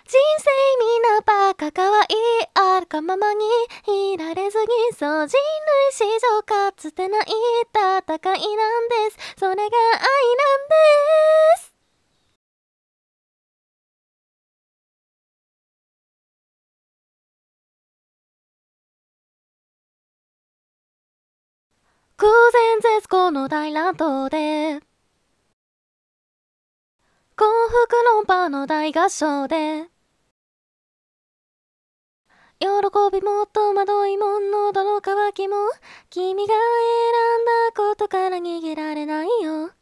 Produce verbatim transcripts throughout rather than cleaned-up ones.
人生みんなバカかわいい、あるかままにいられずに、そう人類史上かつてない戦いなんです。それが愛なんです。空前絶後の大乱闘で、幸福の場の大合唱で、喜びも戸惑いも喉の渇きも君が選んだことから逃げられないよ。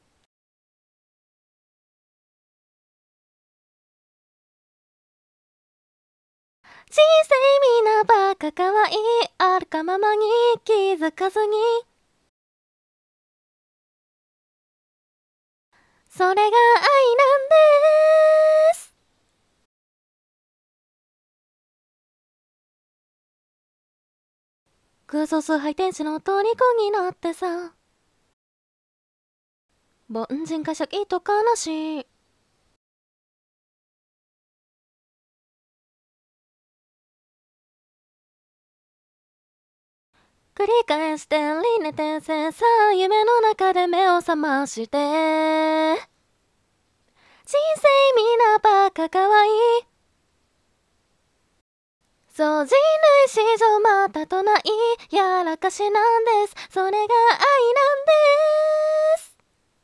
人生みんなバカかわいい、あるかままに気づかずに、それが愛なんです。空想崇拝天使の虜になってさ、凡人化しゃきっと悲しい。繰り返して輪廻転生さあ、夢の中で目を覚まして、人生みんなバカかわいい、そう人類史上またとないやらかしなんです。それが愛なんです。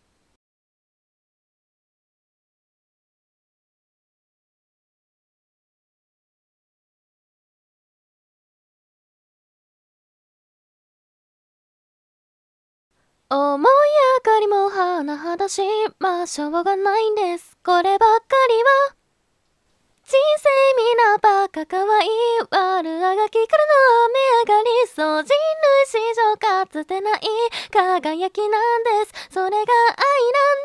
思い上がりも甚だしい、まあしょうがないんです。こればっかりは人生みんなバカかわいい、悪あがきからの雨上がり、そう人類史上かつてない輝きなんです。それが愛なんです。